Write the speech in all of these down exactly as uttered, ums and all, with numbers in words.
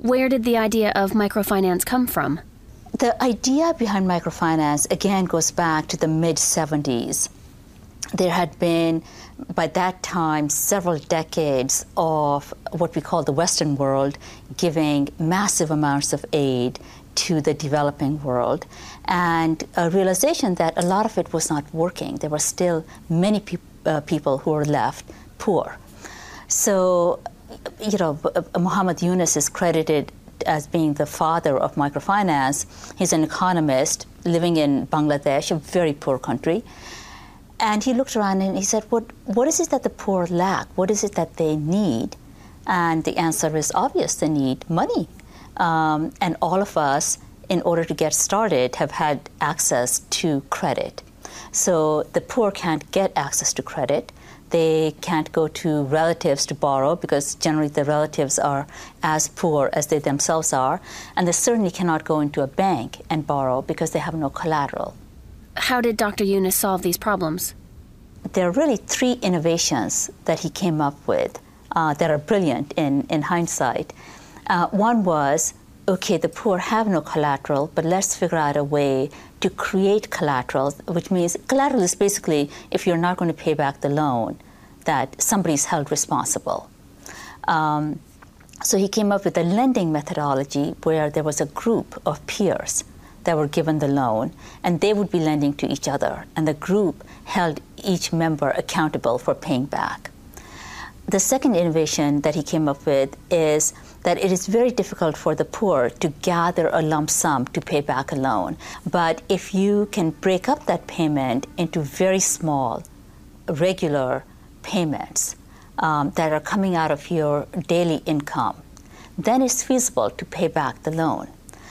Where did the idea of microfinance come from? The idea behind microfinance, again, goes back to the mid seventies. There had been, by that time, several decades of what we call the Western world giving massive amounts of aid to the developing world, and a realization that a lot of it was not working. There were still many pe- uh, people who were left poor. So, you know, Muhammad Yunus is credited as being the father of microfinance. He's an economist living in Bangladesh, a very poor country. And he looked around and he said, what, what is it that the poor lack? What is it that they need? And the answer is obvious. They need money. Um, and all of us, in order to get started, have had access to credit. So the poor can't get access to credit. They can't go to relatives to borrow because generally the relatives are as poor as they themselves are. And they certainly cannot go into a bank and borrow because they have no collateral. How did Doctor Yunus solve these problems? There are really three innovations that he came up with uh, that are brilliant in, in hindsight. Uh, one was, okay, the poor have no collateral, but let's figure out a way to create collateral, which means collateral is basically if you're not going to pay back the loan, that somebody's held responsible. Um, so he came up with a lending methodology where there was a group of peers that were given the loan, and they would be lending to each other, and the group held each member accountable for paying back. The second innovation that he came up with is that it is very difficult for the poor to gather a lump sum to pay back a loan. But if you can break up that payment into very small, regular payments um, that are coming out of your daily income, then it's feasible to pay back the loan.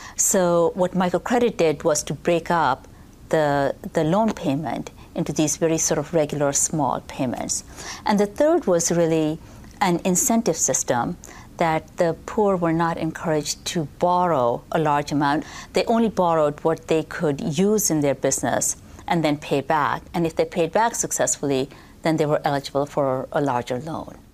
So what microcredit did was to break up the, the loan payment into these very sort of regular small payments. And the third was really an incentive system that the poor were not encouraged to borrow a large amount. They only borrowed what they could use in their business and then pay back. And if they paid back successfully, then they were eligible for a larger loan.